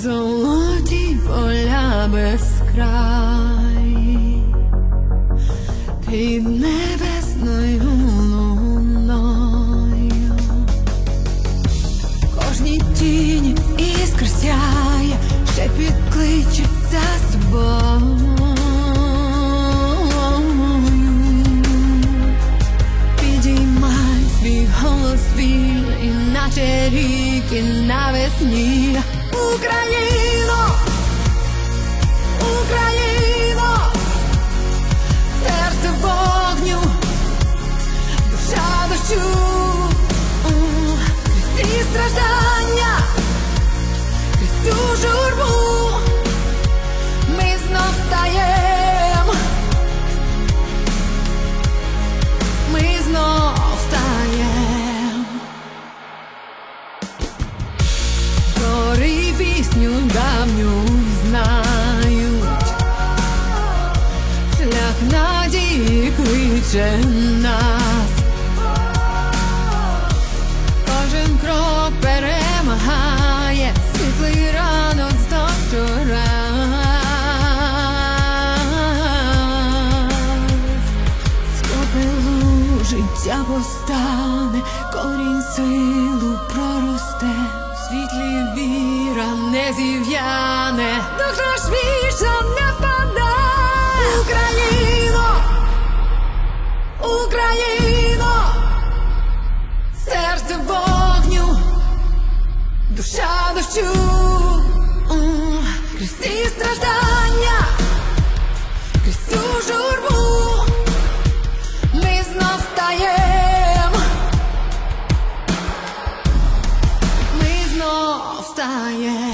Золоті поля безкраї під небесною луною, кожній тіні іскра сяє, ще підкличе за собою. Підіймай свій голос вільний, наче ріки навесні. Україно, Україно, серце вогню, душа дощу, всі страждання, всю журбу, ми знов встаєм, ми знов встаєм. Гори пісню давню знають, шлях надії кличе нас, кожен крок перемагає, світлий ранок знов щораз. З попелу життя постане, корінь силу проросте, в світлі віра не зів'яне, дух наш вічно не впаде. Україно, Україно, серце вогню, душа дощу, крізь всі страждання, крізь всю журбу, ми знов встаєм, ми знов встаєм.